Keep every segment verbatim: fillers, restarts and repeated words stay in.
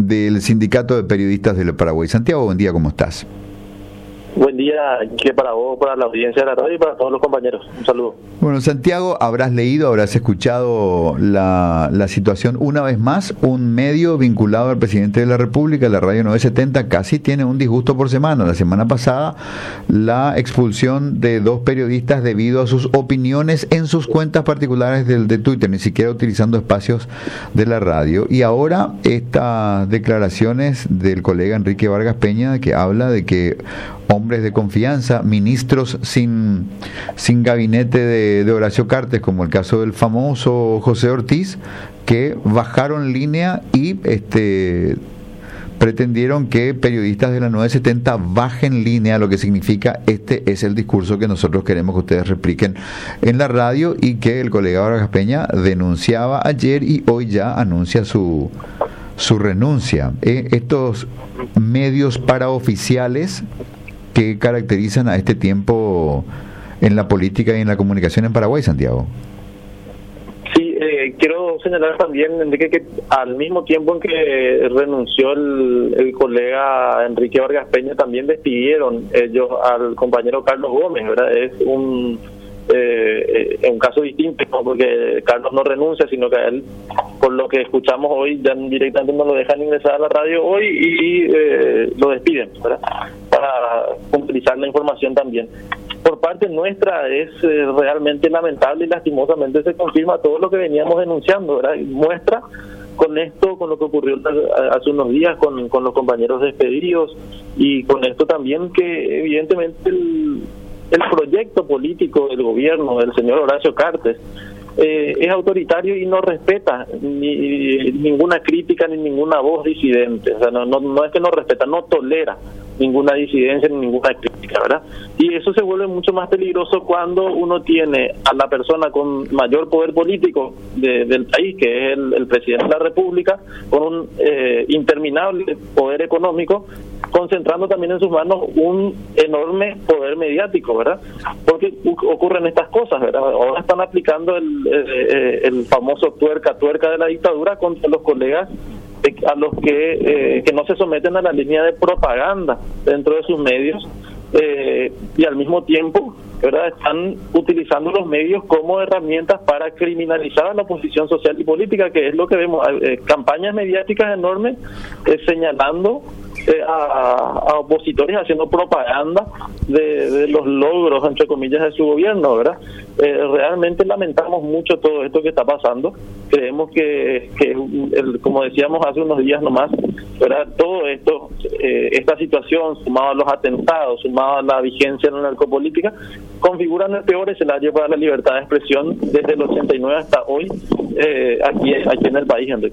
del Sindicato de Periodistas del Paraguay. Santiago, buen día, ¿cómo estás? Buen día, que para vos, para la audiencia de la radio y para todos los compañeros. Un saludo. Bueno, Santiago, habrás leído, habrás escuchado la, la situación. Una vez más, un medio vinculado al presidente de la República, la radio novecientos setenta, casi tiene un disgusto por semana. La semana pasada, la expulsión de dos periodistas debido a sus opiniones en sus cuentas particulares del, de Twitter, ni siquiera utilizando espacios de la radio. Y ahora, estas declaraciones del colega Enrique Vargas Peña, que habla de que hombres de confianza, ministros sin, sin gabinete de, de Horacio Cartes, como el caso del famoso José Ortiz, que bajaron línea y este pretendieron que periodistas de la novecientos setenta bajen línea, lo que significa este es el discurso que nosotros queremos que ustedes repliquen en la radio, y que el colega Vargas Peña denunciaba ayer y hoy ya anuncia su, su renuncia. Eh, estos medios paraoficiales que caracterizan a este tiempo en la política y en la comunicación en Paraguay, Santiago. Sí, eh, quiero señalar también, Enrique, que al mismo tiempo en que renunció el, el colega Enrique Vargas Peña, también despidieron ellos al compañero Carlos Gómez, ¿verdad? Es un eh, un caso distinto, ¿no? Porque Carlos no renuncia, sino que a él, por lo que escuchamos hoy, ya directamente no lo dejan ingresar a la radio hoy y eh, lo despiden, ¿verdad? Para utilizar la información también. Por parte nuestra es eh, realmente lamentable y lastimosamente se confirma todo lo que veníamos denunciando, ¿verdad? Y muestra con esto, con lo que ocurrió hace unos días con, con los compañeros despedidos, y con esto también que evidentemente el, el proyecto político del gobierno del señor Horacio Cartes Eh, es autoritario y no respeta ni ninguna crítica ni ninguna voz disidente. O sea, no, no, no es que no respeta, no tolera ninguna disidencia ni ninguna crítica, ¿verdad? Y eso se vuelve mucho más peligroso cuando uno tiene a la persona con mayor poder político de, del país, que es el, el presidente de la República, con un eh, interminable poder económico, concentrando también en sus manos un enorme poder mediático, ¿verdad? Porque ocurren estas cosas, ¿verdad? Ahora están aplicando el, el, el famoso tuerca tuerca de la dictadura contra los colegas a los que eh, que no se someten a la línea de propaganda dentro de sus medios, eh, y al mismo tiempo, ¿verdad?, están utilizando los medios como herramientas para criminalizar a la oposición social y política, que es lo que vemos, eh, campañas mediáticas enormes eh, señalando eh, a, a opositores, haciendo propaganda de, de los logros, entre comillas, de su gobierno, ¿verdad? Eh, realmente lamentamos mucho todo esto que está pasando. Creemos que, que el, como decíamos hace unos días nomás, ¿verdad?, todo esto, eh, esta situación, sumado a los atentados, sumado a la vigencia de la narcopolítica, configuran el peor escenario para la libertad de expresión desde el ochenta y nueve hasta hoy, eh, aquí, aquí en el país, Enrique.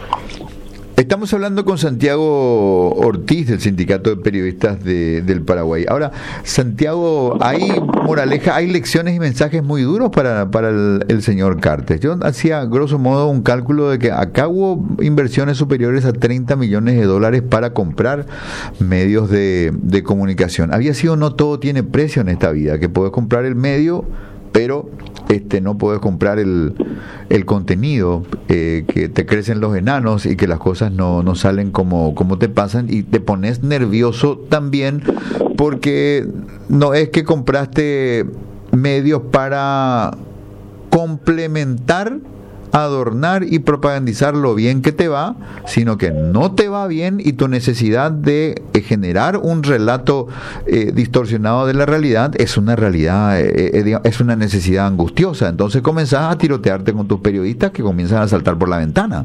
Estamos hablando con Santiago Ortiz del Sindicato de Periodistas de, del Paraguay. Ahora, Santiago, hay moraleja, hay lecciones y mensajes muy duros para, para el, el señor Cartes. Yo hacía grosso modo un cálculo de que acá hubo inversiones superiores a treinta millones de dólares para comprar medios de, de comunicación. Había sido no todo tiene precio en esta vida, que puedes comprar el medio, pero este no puedes comprar el, el contenido, eh, que te crecen los enanos y que las cosas no, no salen como, como te pasan, y te pones nervioso también porque no es que compraste medios para complementar, adornar y propagandizar lo bien que te va, sino que no te va bien, y tu necesidad de generar un relato eh, distorsionado de la realidad es una realidad, eh, eh, es una necesidad angustiosa. Entonces comenzás a tirotearte con tus periodistas, que comienzan a saltar por la ventana.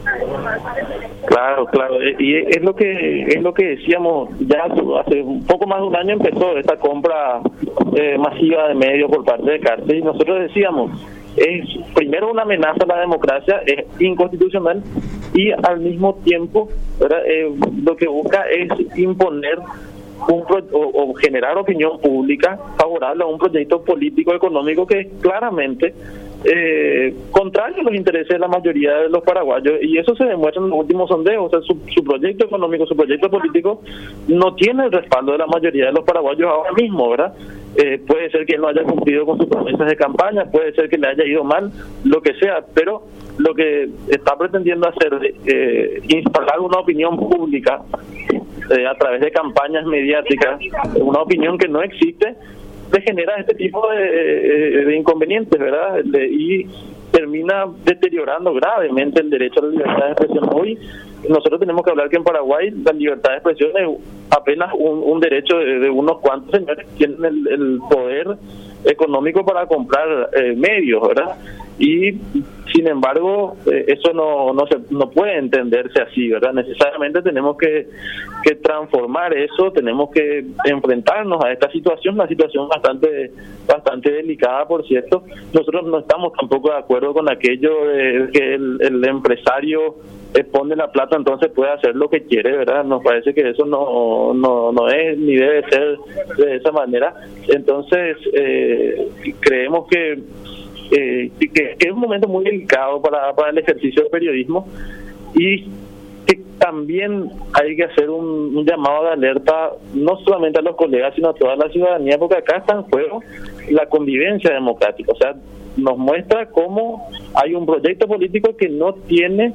Claro, claro, y es lo que es lo que decíamos ya hace un poco más de un año. Empezó esta compra eh, masiva de medios por parte de Cartes, y nosotros decíamos, es primero una amenaza a la democracia, es inconstitucional, y al mismo tiempo, ¿verdad?, eh, lo que busca es imponer un pro, o, o generar opinión pública favorable a un proyecto político económico que claramente eh, contrario a los intereses de la mayoría de los paraguayos, y eso se demuestra en los últimos sondeos. O sea, su, su proyecto económico, su proyecto político no tiene el respaldo de la mayoría de los paraguayos ahora mismo, ¿verdad? Eh, puede ser que él no haya cumplido con sus promesas de campaña, puede ser que le haya ido mal, lo que sea, pero lo que está pretendiendo hacer, eh, instalar una opinión pública eh, a través de campañas mediáticas, una opinión que no existe, le genera este tipo de, de, de inconvenientes, ¿verdad? De, y termina deteriorando gravemente el derecho a la libertad de expresión. Hoy nosotros tenemos que hablar que en Paraguay la libertad de expresión es apenas un, un derecho de, de unos cuantos señores que tienen el, el poder económico para comprar eh, medios, ¿verdad? Y sin embargo eh, eso no no se no puede entenderse así, ¿verdad? Necesariamente tenemos que, que transformar eso, tenemos que enfrentarnos a esta situación, una situación bastante bastante delicada, por cierto. Nosotros no estamos tampoco de acuerdo con aquello de que el, el empresario pone la plata, entonces puede hacer lo que quiere, ¿verdad? Nos parece que eso no no no es ni debe ser de esa manera. Entonces eh, creemos que Eh, que, que es un momento muy delicado para, para el ejercicio del periodismo, y que también hay que hacer un, un llamado de alerta no solamente a los colegas sino a toda la ciudadanía, porque acá está en juego la convivencia democrática. O sea, nos muestra cómo hay un proyecto político que no tiene,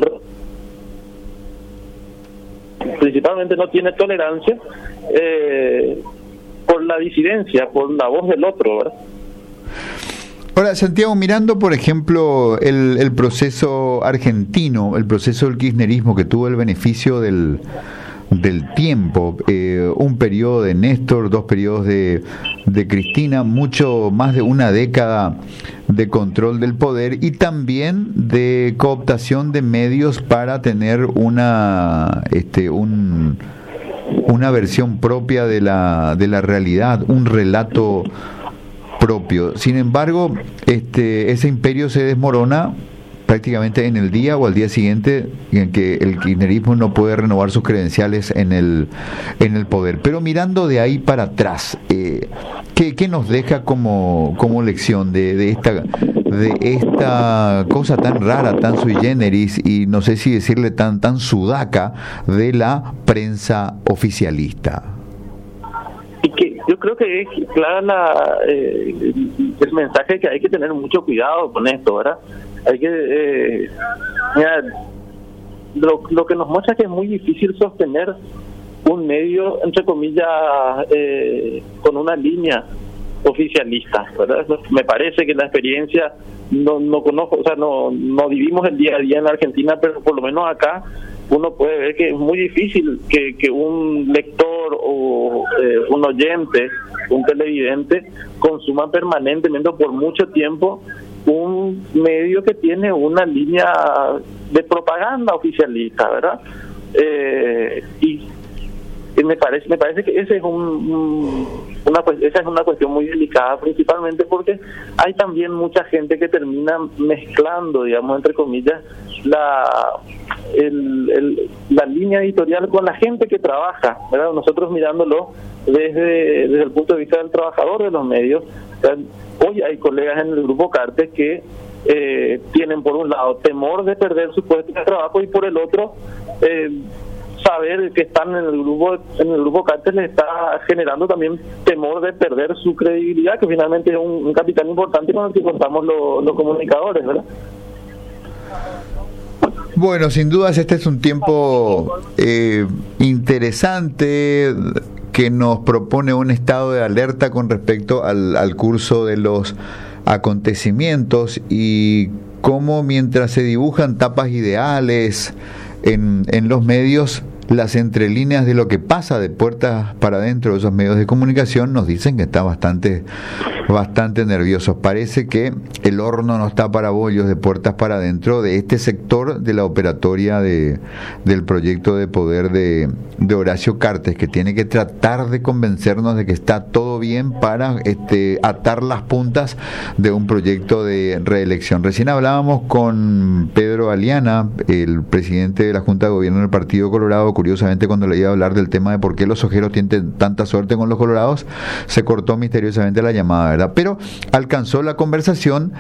principalmente no tiene tolerancia eh, por la disidencia, por la voz del otro, ¿verdad? Ahora, Santiago, mirando, por ejemplo, el, el proceso argentino, el proceso del kirchnerismo, que tuvo el beneficio del, del tiempo, eh, un periodo de Néstor, dos periodos de, de Cristina, mucho más de una década de control del poder y también de cooptación de medios para tener una, este, un, una versión propia de la, de la realidad, un relato propio. Sin embargo, este ese imperio se desmorona prácticamente en el día o al día siguiente en que el kirchnerismo no puede renovar sus credenciales en el en el poder. Pero mirando de ahí para atrás, eh, ¿qué, qué nos deja como como lección de, de esta de esta cosa tan rara, tan sui generis y no sé si decirle tan tan sudaca de la prensa oficialista? Y que yo creo que es clara la, eh, el mensaje que hay que tener mucho cuidado con esto, ¿verdad? Hay que eh, mira, lo, lo que nos muestra es que es muy difícil sostener un medio, entre comillas, eh, con una línea oficialista, ¿verdad? Me parece que la experiencia, no no conozco, o sea, no no vivimos el día a día en la Argentina, pero por lo menos acá uno puede ver que es muy difícil que, que un lector o eh, un oyente, un televidente, consuma permanentemente por mucho tiempo un medio que tiene una línea de propaganda oficialista, ¿verdad? Eh, y, y me parece me parece que ese es un, un una esa es una cuestión muy delicada, principalmente porque hay también mucha gente que termina mezclando, digamos, entre comillas, la el, el, la línea editorial con la gente que trabaja, ¿verdad? Nosotros mirándolo desde, desde el punto de vista del trabajador de los medios, ¿verdad? Hoy hay colegas en el grupo Cartes que eh, tienen por un lado temor de perder su puesto de trabajo y por el otro eh, saber que están en el grupo en el grupo Cartes les está generando también temor de perder su credibilidad, que finalmente es un, un capital importante con el que contamos lo, los comunicadores, ¿verdad? Bueno, sin dudas este es un tiempo eh, interesante que nos propone un estado de alerta con respecto al, al curso de los acontecimientos y cómo mientras se dibujan tapas ideales en, en los medios, las entrelíneas de lo que pasa de puertas para adentro de esos medios de comunicación nos dicen que está bastante bastante nerviosos. Parece que el horno no está para bollos de puertas para adentro de este sector de la operatoria de del proyecto de poder de, de Horacio Cartes, que tiene que tratar de convencernos de que está todo bien para este atar las puntas de un proyecto de reelección. Recién hablábamos con Pedro Aliana, el presidente de la Junta de Gobierno del Partido Colorado. Curiosamente, cuando le iba a hablar del tema de por qué los ojeros tienen tanta suerte con los colorados, se cortó misteriosamente la llamada, ¿verdad? Pero alcanzó la conversación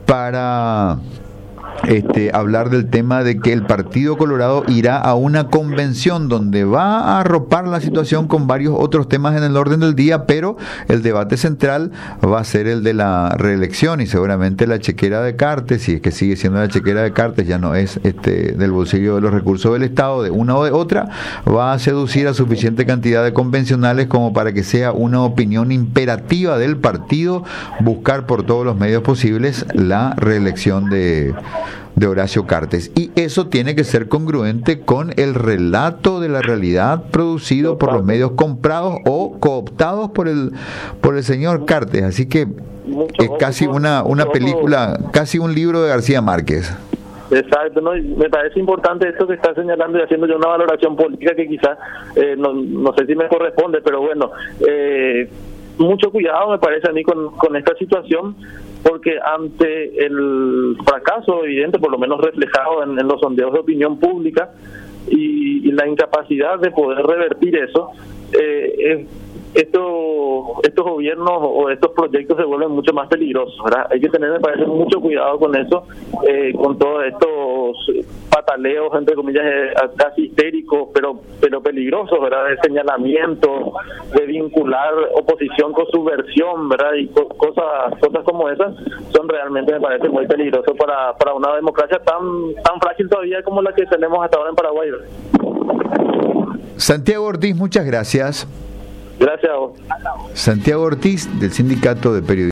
para Este, hablar del tema de que el Partido Colorado irá a una convención donde va a arropar la situación con varios otros temas en el orden del día, pero el debate central va a ser el de la reelección y seguramente la chequera de Cartes, si es que sigue siendo la chequera de Cartes, ya no es este del bolsillo de los recursos del Estado, de una o de otra, va a seducir a suficiente cantidad de convencionales como para que sea una opinión imperativa del partido buscar por todos los medios posibles la reelección de de Horacio Cartes, y eso tiene que ser congruente con el relato de la realidad producido por los medios comprados o cooptados por el por el señor Cartes, así que es casi una una película, casi un libro de García Márquez. Exacto, ¿no? Me parece importante esto que está señalando y haciendo yo una valoración política que quizás eh, no, no sé si me corresponde, pero bueno, eh, mucho cuidado me parece a mí con, con esta situación, porque ante el fracaso evidente, por lo menos reflejado en, en los sondeos de opinión pública, y, y la incapacidad de poder revertir eso, eh, es, esto, estos gobiernos o estos proyectos se vuelven mucho más peligrosos, ¿verdad? Hay que tener, me parece, mucho cuidado con eso, eh, con todos estos pataleos, entre comillas, eh, casi histéricos, pero pero peligrosos, ¿verdad? De señalamiento, de vincular oposición con subversión, ¿verdad? Y co- cosas cosas como esas son realmente, me parece, muy peligrosos para, para una democracia tan tan frágil todavía como la que tenemos hasta ahora en Paraguay, ¿verdad? Santiago Ortiz, muchas gracias. Gracias a vos. Santiago Ortiz, del Sindicato de Periodistas.